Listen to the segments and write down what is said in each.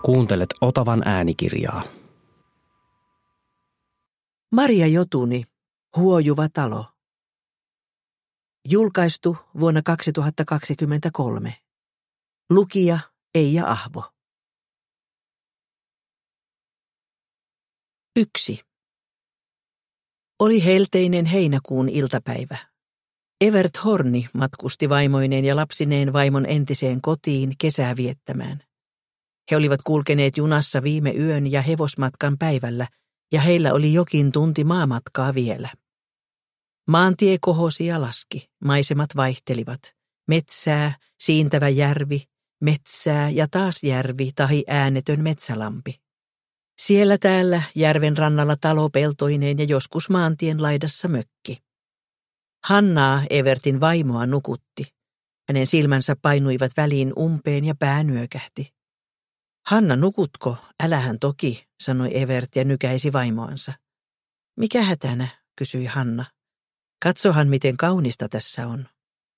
Kuuntelet Otavan äänikirjaa. Maria Jotuni, Huojuva talo. Julkaistu vuonna 2023. Lukija Eija Ahvo. 1. Oli helteinen heinäkuun iltapäivä. Evert Horni matkusti vaimoineen ja lapsineen vaimon entiseen kotiin kesää viettämään. He olivat kulkeneet junassa viime yön ja hevosmatkan päivällä, ja heillä oli jokin tunti maamatkaa vielä. Maantie kohosi ja laski, maisemat vaihtelivat. Metsää, siintävä järvi, metsää ja taas järvi tahi äänetön metsälampi. Siellä täällä järven rannalla talo peltoineen ja joskus maantien laidassa mökki. Hannaa, Evertin vaimoa, nukutti. Hänen silmänsä painuivat väliin umpeen ja pää nyökähti. Hanna, nukutko? Älähän toki, sanoi Evert ja nykäisi vaimoansa. Mikä hätänä, kysyi Hanna. Katsohan, miten kaunista tässä on.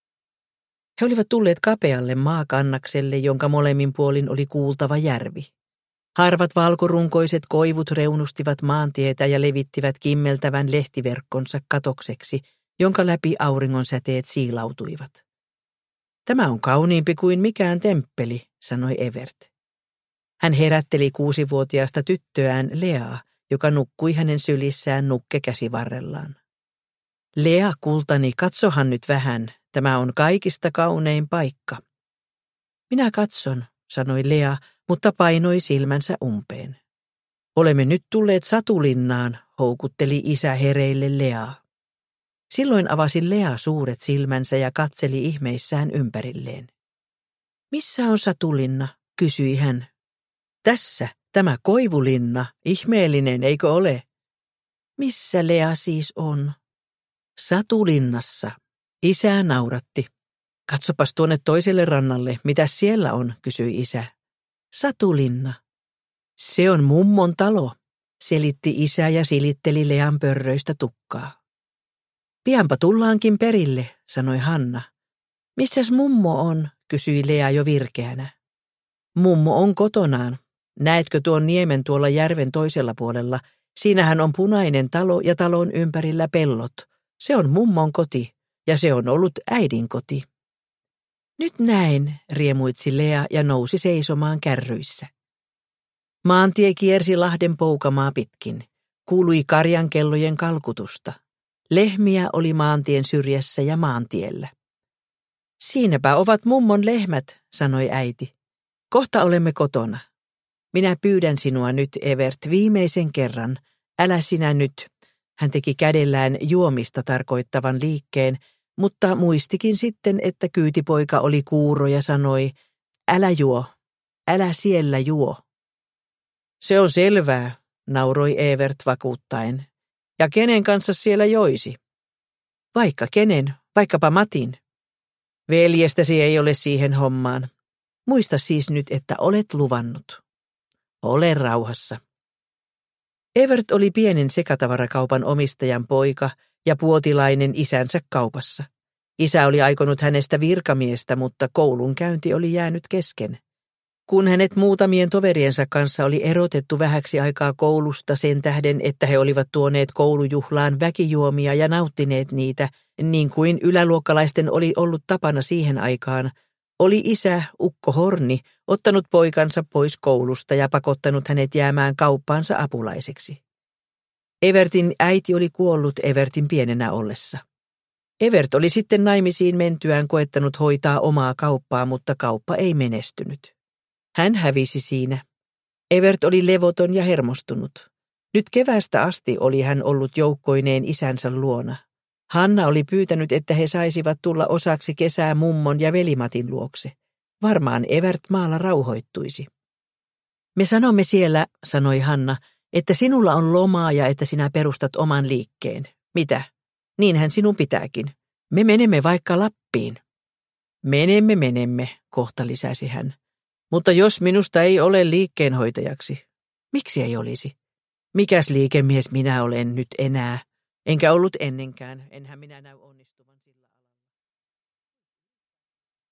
He olivat tulleet kapealle maakannakselle, jonka molemmin puolin oli kuultava järvi. Harvat valkorunkoiset koivut reunustivat maantietä ja levittivät kimmeltävän lehtiverkkonsa katokseksi, jonka läpi auringon säteet siilautuivat. Tämä on kauniimpi kuin mikään temppeli, sanoi Evert. Hän herätteli 6-vuotiaasta tyttöään Leaa, joka nukkui hänen sylissään nukke käsivarrellaan. Lea, kultani, katsohan nyt vähän, tämä on kaikista kaunein paikka. Minä katson, sanoi Lea, mutta painoi silmänsä umpeen. Olemme nyt tulleet Satulinnaan, houkutteli isä hereille Leaa. Silloin avasi Lea suuret silmänsä ja katseli ihmeissään ympärilleen. Missä on Satulinna, kysyi hän. Tässä, tämä Koivulinna, ihmeellinen, eikö ole? Missä Lea siis on? Satulinnassa. Isä nauratti. Katsopas tuonne toiselle rannalle, mitä siellä on, kysyi isä. Satulinna. Se on mummon talo, selitti isä ja silitteli Lean pörröistä tukkaa. Pianpa tullaankin perille, sanoi Hanna. Missäs mummo on, kysyi Lea jo virkeänä. Mummo on kotonaan. Näetkö tuon niemen tuolla järven toisella puolella? Siinähän on punainen talo ja talon ympärillä pellot. Se on mummon koti ja se on ollut äidin koti. Nyt näin, riemuitsi Lea ja nousi seisomaan kärryissä. Maantie kiersi lahden poukamaa pitkin. Kuului karjankellojen kalkutusta. Lehmiä oli maantien syrjässä ja maantiellä. Siinäpä ovat mummon lehmät, sanoi äiti. Kohta olemme kotona. Minä pyydän sinua nyt, Evert, viimeisen kerran. Älä sinä nyt. Hän teki kädellään juomista tarkoittavan liikkeen, mutta muistikin sitten, että kyytipoika oli kuuro ja sanoi, älä juo, älä siellä juo. Se on selvää, nauroi Evert vakuuttaen. Ja kenen kanssa siellä joisi? Vaikka kenen, vaikkapa Matin. Veljestäsi ei ole siihen hommaan. Muista siis nyt, että olet luvannut. Ole rauhassa. Evert oli pienen sekatavarakaupan omistajan poika ja puotilainen isänsä kaupassa. Isä oli aikonut hänestä virkamiestä, mutta koulunkäynti oli jäänyt kesken. Kun hänet muutamien toveriensa kanssa oli erotettu vähäksi aikaa koulusta sen tähden, että he olivat tuoneet koulujuhlaan väkijuomia ja nauttineet niitä, niin kuin yläluokkalaisten oli ollut tapana siihen aikaan, oli isä, ukko Horni, ottanut poikansa pois koulusta ja pakottanut hänet jäämään kauppaansa apulaiseksi. Evertin äiti oli kuollut Evertin pienenä ollessa. Evert oli sitten naimisiin mentyään koettanut hoitaa omaa kauppaa, mutta kauppa ei menestynyt. Hän hävisi siinä. Evert oli levoton ja hermostunut. Nyt keväästä asti oli hän ollut joukkoineen isänsä luona. Hanna oli pyytänyt, että he saisivat tulla osaksi kesää mummon ja velimatin luokse. Varmaan Evert maalla rauhoittuisi. Me sanomme siellä, sanoi Hanna, että sinulla on lomaa ja että sinä perustat oman liikkeen. Mitä? Niinhän sinun pitääkin. Me menemme vaikka Lappiin. Menemme, kohta lisäsi hän. Mutta jos minusta ei ole liikkeenhoitajaksi. Miksi ei olisi? Mikäs liikemies minä olen nyt enää? Enkä ollut ennenkään, enhän minä näy onnistuvan silloin.